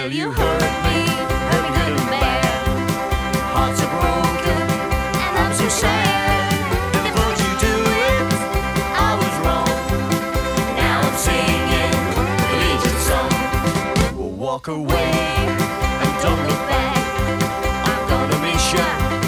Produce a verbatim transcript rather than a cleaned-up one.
Well, you hurt me, hurt me good and bad. Hearts are broken, and I'm so sad. Before you do it, I was wrong. Now I'm singing the Legion song. We'll walk away.